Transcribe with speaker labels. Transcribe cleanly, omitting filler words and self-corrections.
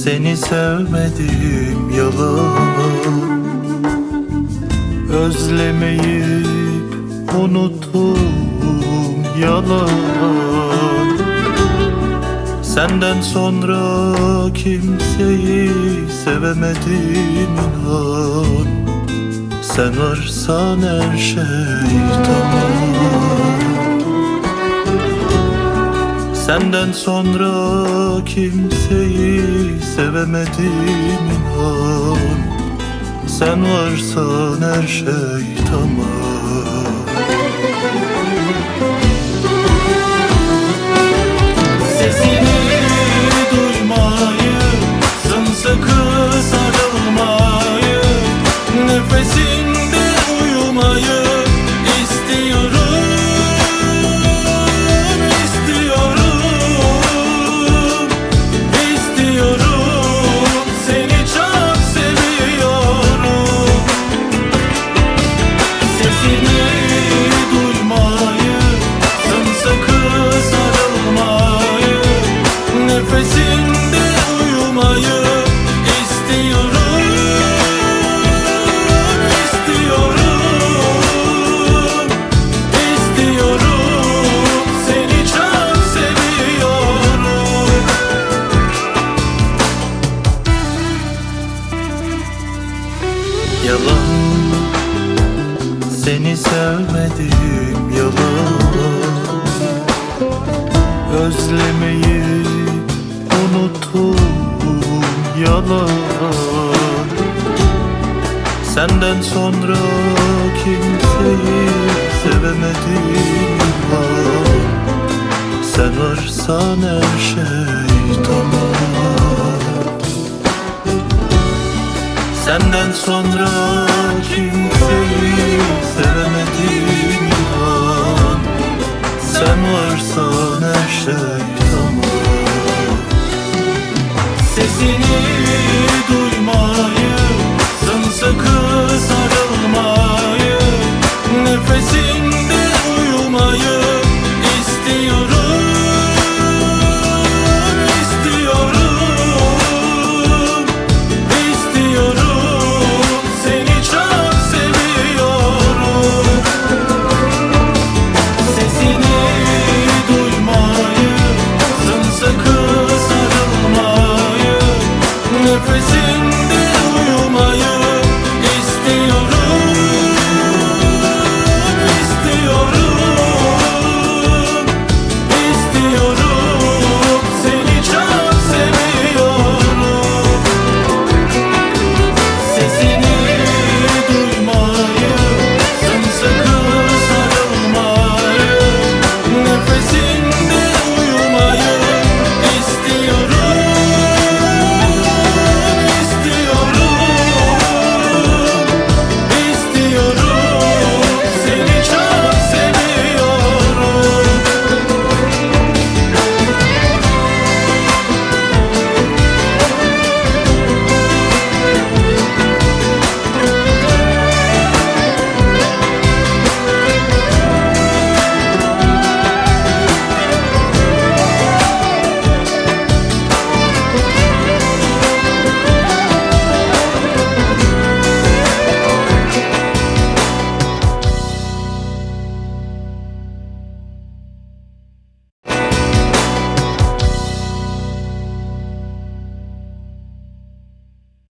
Speaker 1: Seni sevmedim yalan, özlemeyip unuttum yalan. Senden sonra kimseyi sevemedim inan. Sen varsan her şey tamam. Senden sonra kimseyi sevemedim inan. Sen varsan her şey tamam. Sesini duymayı, sımsıkı sarılmayı, nefesinde uyumayı istiyorum, istiyorum, istiyorum. Seni çok seviyorum. Sesini duymayı, sımsıkı sarılmayı, nefesinde uyumayı istiyorum, istiyorum, istiyorum. Seni çok seviyorum. Yalan, seni sevmedim yalan, özlemeyi unuttum yalan. Senden sonra kimseyi sevemedim inan. Sen varsan her şey tamam. Senden sonra kimseyi sevemedim inan. Sen varsan her şey tamam. Sesini duymayı, sımsıkı sarılmayı, nefesinde uyumayı istiyorum, istiyorum, istiyorum. Seni çok seviyorum. Sesini duymayı, sımsıkı sarılmayı, nefesini